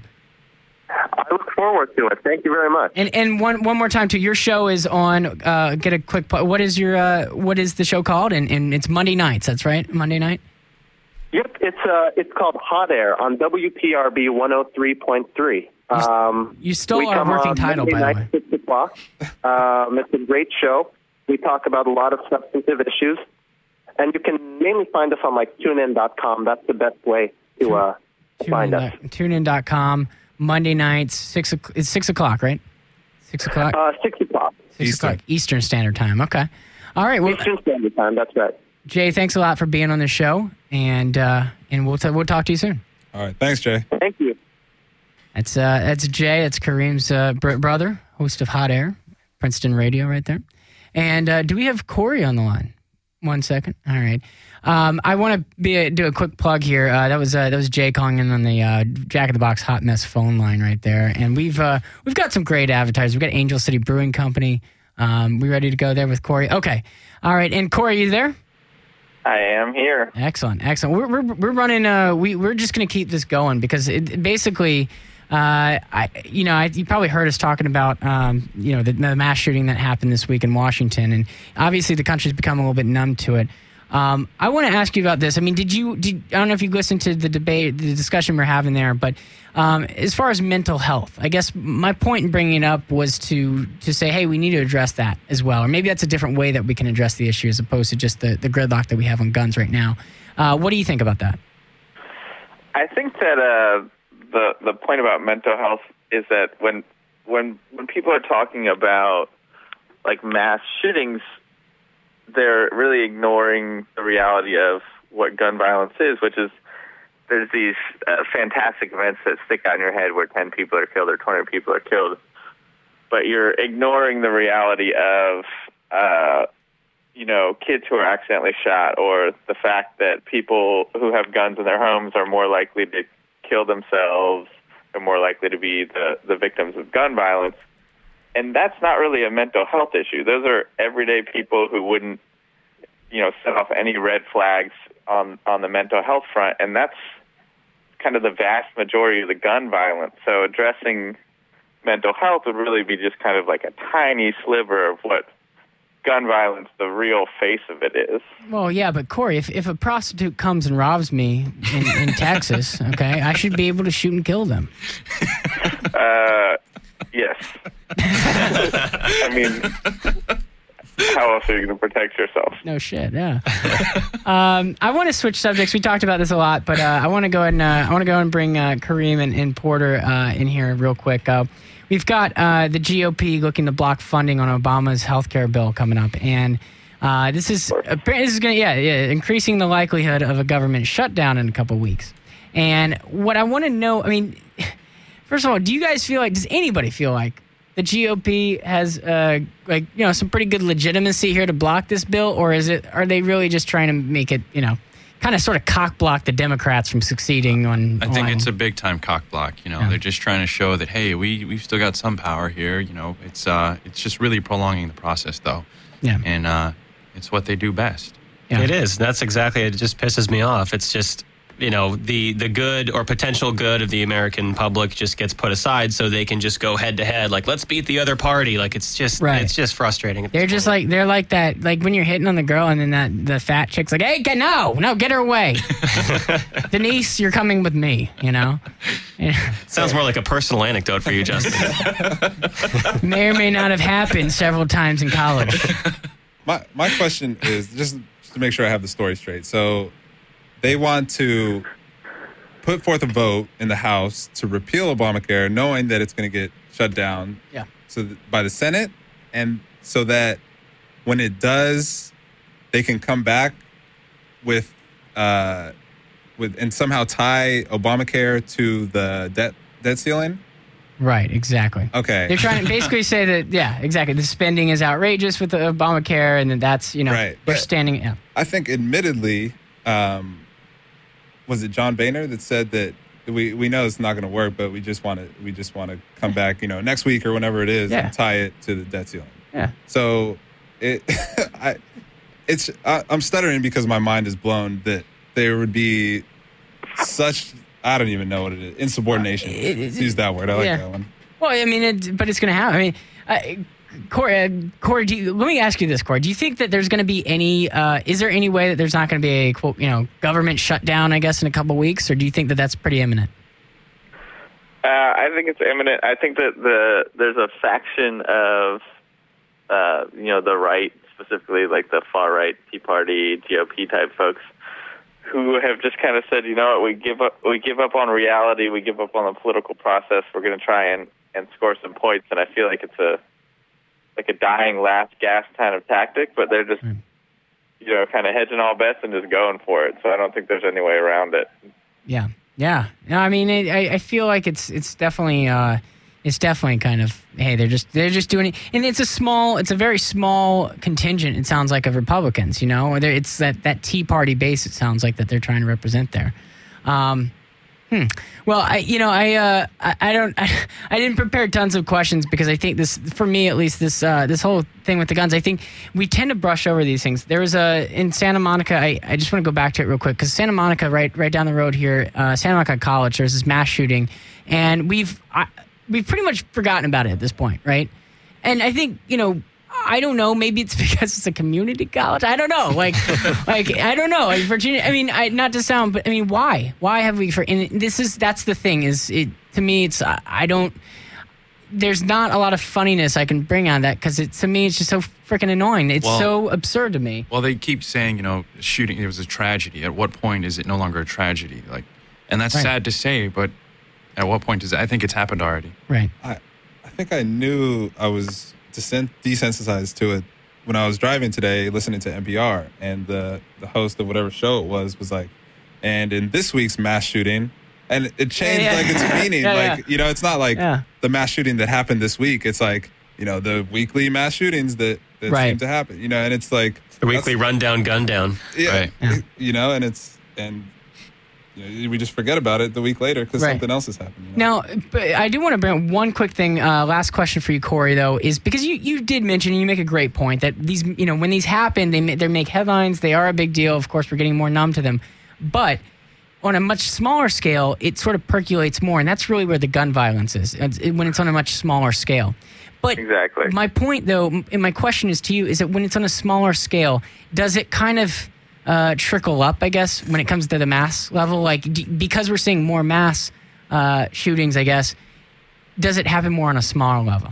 I look forward to it. Thank you very much. And and one one more time too. Your show is on. Uh, get a quick. What is your uh, what is the show called? And and it's Monday nights. That's right, Monday night. Yep, it's uh, it's called Hot Air on W P R B one oh three point three. Um, You stole we our come working on title, Monday by the night, way. six o'clock. Um, it's a great show. We talk about a lot of substantive issues, and you can mainly find us on like tune in dot com. That's the best way to uh, to find us. tune in dot com. Monday nights, six. o'clock- It's six o'clock, right? Six o'clock. Uh, six o'clock Six Eastern. o'clock Eastern Standard Time. Okay. All right. Well, Eastern Standard Time. That's right. Jay, thanks a lot for being on the show, and uh, and we'll t- we'll talk to you soon. All right. Thanks, Jay. Thank you. That's uh, that's Jay. That's Kareem's uh, br- brother, host of Hot Air, Princeton Radio, right there. And uh, do we have Corey on the line? One second. All right. Um, I want to be a, do a quick plug here. Uh, that was uh, that was Jay calling in on the uh, Jack in the Box Hot Mess phone line right there, and we've uh, we've got some great advertisers. We've got Angel City Brewing Company. Um, we ready to go there with Corey? Okay. All right. And Corey, you there? I am here. Excellent, excellent. We're we're, we're running. Uh, we we're just going to keep this going because it basically, uh, I you know, I, you probably heard us talking about um, you know, the, the mass shooting that happened this week in Washington, and obviously the country's become a little bit numb to it. Um, I want to ask you about this. I mean, did you? Did I don't know if you listened to the debate, the discussion we're having there, but um, as far as mental health, I guess my point in bringing it up was to to say, hey, we need to address that as well, or maybe that's a different way that we can address the issue as opposed to just the, the gridlock that we have on guns right now. Uh, what do you think about that? I think that uh, the the point about mental health is that when when when people are talking about like mass shootings, they're really ignoring the reality of what gun violence is, which is there's these uh, fantastic events that stick out in your head where ten people are killed or twenty people are killed, but you're ignoring the reality of, uh, you know, kids who are accidentally shot, or the fact that people who have guns in their homes are more likely to kill themselves, or more likely to be the, the victims of gun violence. And that's not really a mental health issue. Those are everyday people who wouldn't, you know, set off any red flags on, on the mental health front. And that's kind of the vast majority of the gun violence. So addressing mental health would really be just kind of like a tiny sliver of what gun violence, the real face of it is. Well, yeah, but Corey, if, if a prostitute comes and robs me in, in Texas, okay, I should be able to shoot and kill them. Uh, yes. I mean, how else are you going to protect yourself? No shit, yeah. um, I want to switch subjects. We talked about this a lot, but uh, I want to go ahead and uh, I want to go and bring uh, Kareem and, and Porter uh, in here real quick. Uh, we've got uh, the G O P looking to block funding on Obama's health care bill coming up, and uh, this is apparently this is going to yeah, yeah increasing the likelihood of a government shutdown in a couple weeks. And what I want to know, I mean, first of all, do you guys feel like? Does anybody feel like the G O P has, uh, like, you know, some pretty good legitimacy here to block this bill, or is it? Are they really just trying to make it, you know, kind of sort of cock block the Democrats from succeeding on? I think on, it's a big time cock block. You know, Yeah. they're just trying to show that hey, we we've still got some power here. You know, it's uh, it's just really prolonging the process, though. Yeah. And uh, it's what they do best. Yeah. It is. That's exactly it. It just pisses me off. It's just, you know, the, the good or potential good of the American public just gets put aside so they can just go head to head. Like, let's beat the other party. Like, it's just, Right. it's just frustrating. at this They're just point. like they're like that, like when you're hitting on the girl and then that the fat chick's like, hey, get, no, no, get her away, Denise, you're coming with me. You know, Sounds more like a personal anecdote for you, Justin. may or may not have happened several times in college. My my question is just, just to make sure I have the story straight. So they want to put forth a vote in the House to repeal Obamacare, knowing that it's going to get shut down. Yeah. So th- by the Senate, and so that when it does, they can come back with uh, with and somehow tie Obamacare to the debt debt ceiling. Right, exactly. Okay. They're trying to basically say that, yeah, exactly. The spending is outrageous with the Obamacare, and then that's, you know, Right, they're but- standing. Yeah. I think, admittedly, um, was it John Boehner that said that we, we know it's not going to work, but we just want to we just want to come back, you know, next week or whenever it is, Yeah. and tie it to the debt ceiling. Yeah. So it, I, it's I, I'm stuttering because my mind is blown that there would be such, I don't even know what it is, insubordination. It- it- Let's use that word. I like yeah. that one. Well, I mean, it, but it's going to happen. I mean, uh, Corey, uh, Corey do you, let me ask you this, Corey. Do you think that there's going to be any, uh, is there any way that there's not going to be a, quote, you know, government shutdown, I guess, in a couple weeks? Or do you think that that's pretty imminent? Uh, I think it's imminent. I think that the there's a faction of, uh, you know, the right, specifically like the far right, Tea Party, G O P type folks, who have just kind of said, you know what, we give up, we give up on reality, we give up on the political process. We're going to try and, and score some points. And I feel like it's a like a dying last gasp kind of tactic, but they're just, Mm. you know, kind of hedging all bets and just going for it. So I don't think there's any way around it. Yeah. Yeah. No, I mean, it, I, I feel like it's it's definitely uh, it's definitely kind of, hey, they're just they're just doing it, and it's a small, it's a very small contingent. It sounds like of Republicans, you know, They're- it's that that Tea Party base. It sounds like that they're trying to represent there. Um, hmm. Well, I you know I uh, I, I don't I, I didn't prepare tons of questions because I think this, for me at least, this uh, this whole thing with the guns, I think we tend to brush over these things. There was a in Santa Monica. I, I just want to go back to it real quick because Santa Monica, right right down the road here, uh, Santa Monica College. There's this mass shooting, and we've I, we've pretty much forgotten about it at this point, right? And I think, you know, I don't know. Maybe it's because it's a community college. I don't know. Like, like I don't know. Like Virginia. I mean, I, not to sound, but I mean, why? Why have we? For and this is that's the thing. Is it to me? It's I, I don't. There's not a lot of funniness I can bring on that because it to me it's just so freaking annoying. It's Well- so absurd to me. Well, they keep saying, you know, shooting, it was a tragedy. At what point is it no longer a tragedy? Like, and that's Right. sad to say, but at what point does it? I think it's happened already. Right. I, I think I knew I was desen- desensitized to it when I was driving today, listening to N P R, and the the host of whatever show it was was like, and in this week's mass shooting, and it changed Yeah, yeah. like its meaning. Yeah, like yeah. you know, it's not like Yeah. the mass shooting that happened this week. It's like you know the weekly mass shootings that that Right. seem to happen. You know, and it's like The weekly rundown, gun down. yeah, Right. Yeah. you know, and it's and. You know, we just forget about it the week later because Right. something else has happened. You know? Now, but I do want to bring up one quick thing. Uh, last question for you, Corey, though, is because you, you did mention, and you make a great point, that these, you know, when these happen, they, ma- they make headlines. They are a big deal. Of course, we're getting more numb to them. But on a much smaller scale, it sort of percolates more. And that's really where the gun violence is, it's, it, when it's on a much smaller scale. But Exactly. my point, though, m- and my question is to you, is that when it's on a smaller scale, does it kind of uh, trickle up, I guess, when it comes to the mass level? Like, d- because we're seeing more mass uh, shootings, I guess, does it happen more on a smaller level?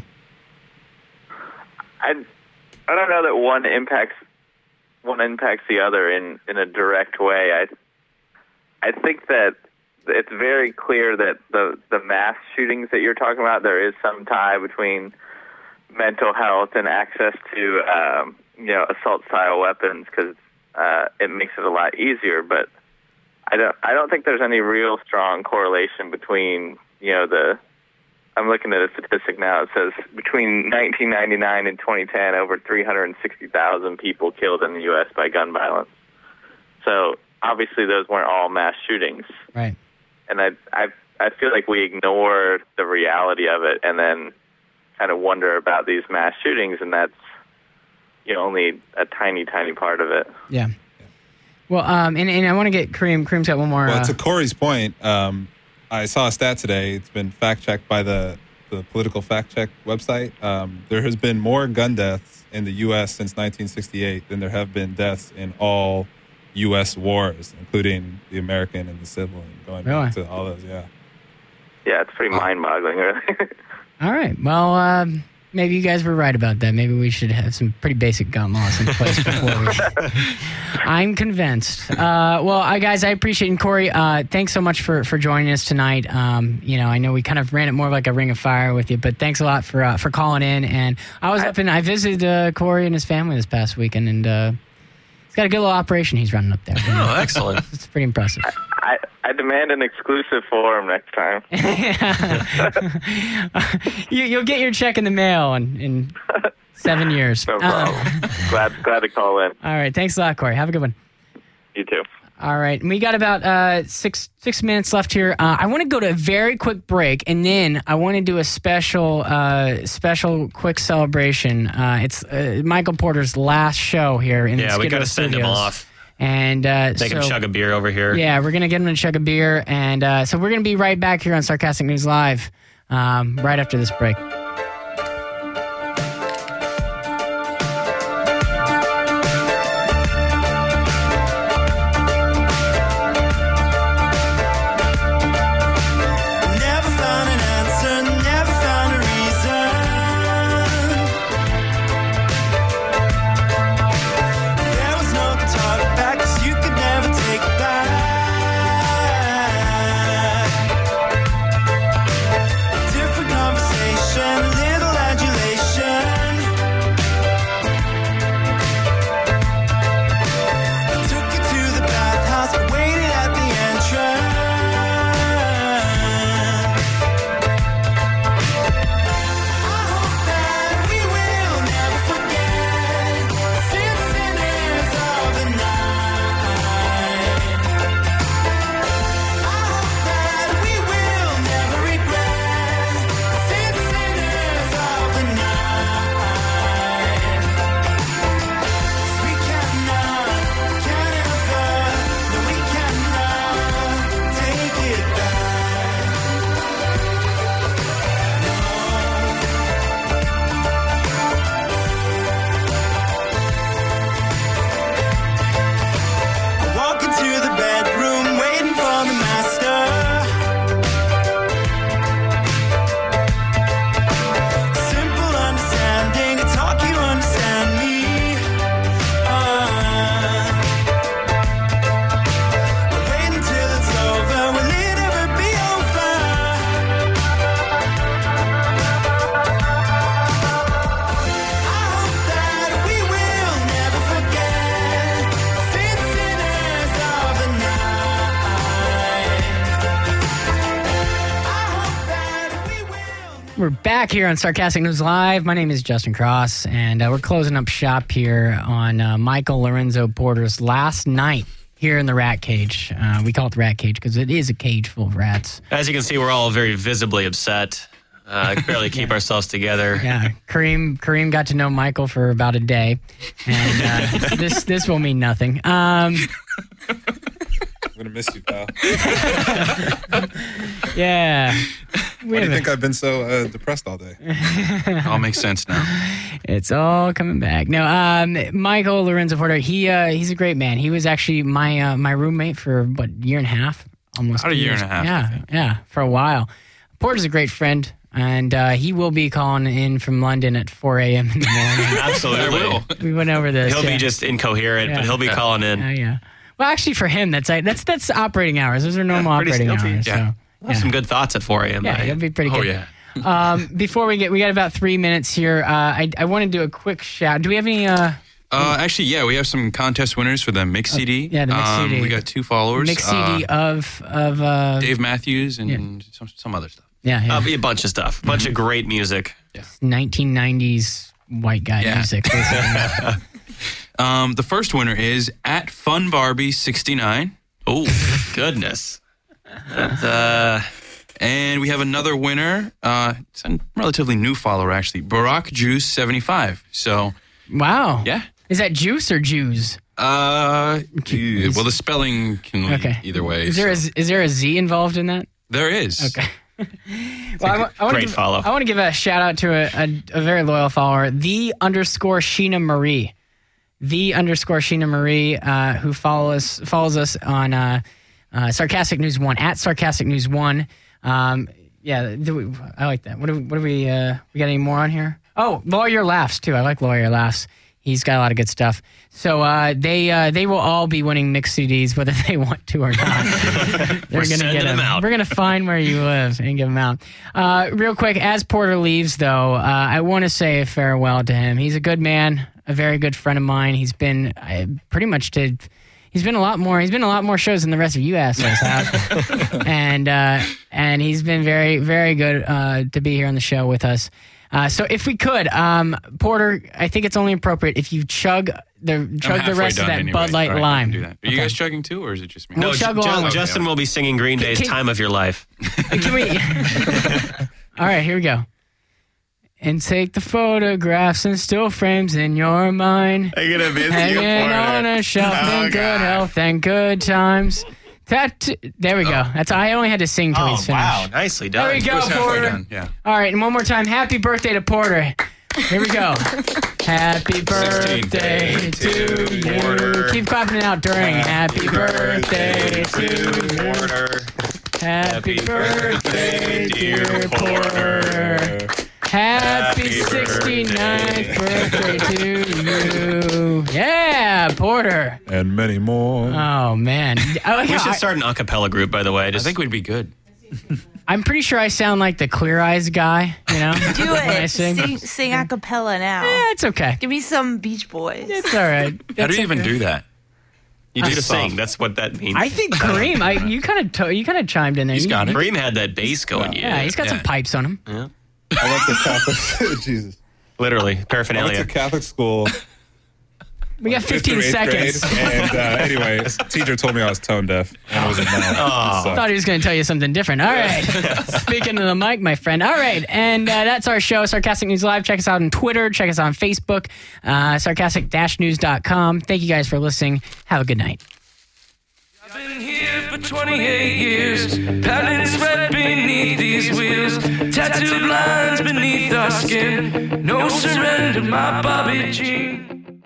I, I don't know that one impacts one impacts the other in, in a direct way. I I think that it's very clear that the the mass shootings that you're talking about, there is some tie between mental health and access to um, you know assault style weapons because uh, it makes it a lot easier. But I don't I don't think there's any real strong correlation between you know the I'm looking at a statistic now. It says between nineteen ninety-nine and twenty ten, over three hundred sixty thousand people killed in the U S by gun violence. So obviously those weren't all mass shootings. Right. And I, I, I feel like we ignore the reality of it and then kind of wonder about these mass shootings, and that's you know only a tiny, tiny part of it. Yeah. Well, um, and, and I want to get Kareem. Kareem's got one more. Well, uh, to Corey's point, um, I saw a stat today. It's been fact-checked by the, the Political Fact Check website. Um, there has been more gun deaths in the U S since nineteen sixty-eight than there have been deaths in all U S wars, including the American and the Civil, and going Really? back to all those, yeah. Yeah, it's pretty mind-boggling, really. All right. Well, um, maybe you guys were right about that. Maybe we should have some pretty basic gun laws in place before we. I'm convinced. Uh, well, I, guys, I appreciate it. And Corey, uh, thanks so much for, for joining us tonight. Um, you know, I know we kind of ran it more like a ring of fire with you, but thanks a lot for uh, for calling in. And I was up and I visited uh, Corey and his family this past weekend, and uh, he's got a good little operation he's running up there. Oh, excellent. It's pretty impressive. I, I demand an exclusive forum next time. you, you'll get your check in the mail in, in seven years. No problem. Uh, glad glad to call in. all right. Thanks a lot, Corey. Have a good one. You too. All right. We got about uh, six six minutes left here. Uh, I want to go to a very quick break, and then I want to do a special uh, special quick celebration. Uh, it's uh, Michael Porter's last show here in the Yeah, we Skid got Row to send him Studios. off. And uh, Make so, him chug a beer over here. Yeah, we're gonna get him to chug a beer, and uh, so we're gonna be right back here on Sarcastic News Live, um, right after this break. Never found an answer, never found a reason. There was no talk back, 'cause you could never take it back. Different conversation, We're back here on Sarcastic News Live. My name is Justin Cross, and uh, we're closing up shop here on uh, Michael Lorenzo Porter's last night here in the rat cage. Uh, we call it the rat cage because it is a cage full of rats. As you can see, we're all very visibly upset. Uh, barely keep yeah. ourselves together. Yeah, Kareem Kareem got to know Michael for about a day, and uh, this this will mean nothing. Um, I'm gonna miss you, pal. Yeah. Why do you think I've been so uh, depressed all day? All makes sense now. It's all coming back. No, um, Michael Lorenzo Porter. He uh, he's a great man. He was actually my uh, my roommate for what year and a half, almost about a year years. and a half. Yeah, yeah, for a while. Porter's a great friend. And uh, he will be calling in from London at four a.m. in the morning. Absolutely. We went over this. He'll yeah. be just incoherent, Yeah. but he'll be Yeah. calling in. Uh, yeah. Well, actually, for him, that's that's that's operating hours. Those are normal Yeah, pretty operating stealthy. hours. Yeah. So, We'll have some good thoughts at four a.m. yeah, it'll be pretty Oh, good. yeah. um, before we get, we got about three minutes here. Uh, I I want to do a quick shout. Do we have any? Uh, Uh, actually, yeah, we have some contest winners for the Mix C D. yeah, the Mix um, C D. We got two followers. Mix C D uh, of of uh, Dave Matthews and some, some other stuff. yeah, yeah. I'll be a bunch of stuff. A bunch of great music. nineteen nineties white guy Yeah. music. Basically. Um, the first winner is at Fun Barbie sixty-nine. Oh, goodness. That, uh, And we have another winner. Uh, it's a relatively new follower, actually. Barack Juice seventy-five. So, Wow. yeah. Is that juice or Jews? Uh, well, the spelling can lead Okay. either way. Is there a, so. is there a Z involved in that? There is. Okay. Well, I, wa- I want to great give, follow. I want to give a shout out to a, a, a very loyal follower, the underscore Sheena Marie, the underscore Sheena Marie, uh, who follows follows us on uh, uh, Sarcastic News One at Sarcastic News One. Um, yeah, do we, I like that. What do we, what do we uh, we got any more on here? Oh, Lawyer Laughs too. I like Lawyer Laughs. He's got a lot of good stuff. So uh, they uh, they will all be winning mixed C Ds whether they want to or not. They're We're gonna sending get them out. We're gonna find where you live and give them out. Uh, real quick, as Porter leaves, though, uh, I want to say a farewell to him. He's a good man, a very good friend of mine. He's been uh, pretty much to. He's been a lot more. He's been a lot more shows than the rest of you assholes have, and uh, and he's been very very good uh, to be here on the show with us. Uh, so if we could, um, Porter, I think it's only appropriate if you chug the chug the halfway rest of done that anyway. Bud Light All right, I Lime. can do that. Are you Okay. guys chugging too, or is it just me? We'll no, chug Ju- along. Ju- Okay. Justin will be singing Green Day's Can- Time of Your Life. Can we? All right, here we go. And take the photographs and still frames in your mind. I'm going to miss Hanging on a shelf Oh, in good God. health and good times. That, there we go. That's I only had to sing till Oh, he's finished. wow. Nicely done. There we go, It was halfway Porter. done, yeah. All right, and one more time. Happy birthday to Porter. Here we go. Happy birthday to you. Porter. Keep clapping it out during. Happy birthday to you. Porter. Happy birthday, dear Porter. Happy Happy sixty-ninth birthday to you. Yeah, Porter. And many more. Oh, man. I like We how should I- start an a cappella group, by the way. I Just, think we'd be good. I'm pretty sure I sound like the Clear Eyes guy, you know? Do when I it. sing. Sing, sing a cappella now. Yeah, it's okay. Give me some Beach Boys. It's all right. How do That's you even okay. do that? you Lead just us sing. off. That's what that means. I think Kareem, I, you kind of to, you kind of chimed in there. He's You- got it. Kareem had that bass going. Yeah, he's got some Yeah. pipes on him. I went to Catholic. Jesus. Literally, I went paraphernalia. to Catholic school. We got fifth fifteen through eighth seconds. grade, and uh, anyway, teacher told me I was tone deaf, and it was a no. Oh. So- Thought he was going to tell you something different. All right. Speaking to the mic, my friend. All right. And uh, that's our show, Sarcastic News Live. Check us out on Twitter. Check us out on Facebook, uh, sarcastic dash news dot com. Thank you guys for listening. Have a good night. I've been here for twenty-eight years, pounding sweat beneath these wheels, tattooed lines beneath our skin, no surrender, my Bobby Jean.